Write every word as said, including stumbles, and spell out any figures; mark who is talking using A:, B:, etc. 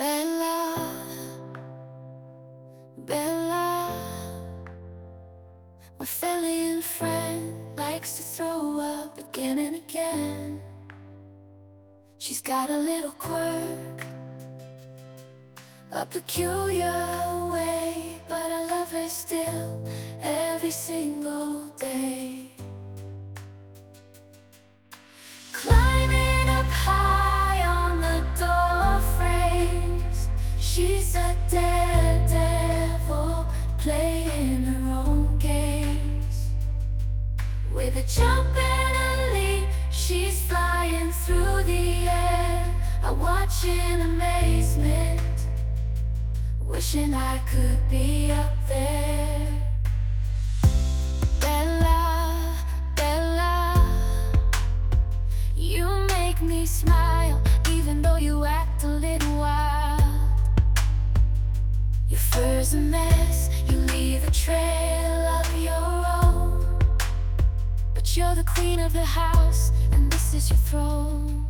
A: Bella, Bella, my Philly friend likes to throw up again and again. She's got a little quirk, a peculiar way, but I love her still every single day. Climbing up high on the door frames, she's a daredevil playing her own games. With a jump and a leap, she's flying through the air. I watch in amazement, wishing I could be up there. Bella, Bella, you make me smile, even though you act a little wild. Your fur's a mess, you leave a trail of your own, but you're the queen of the house, and this is your throne.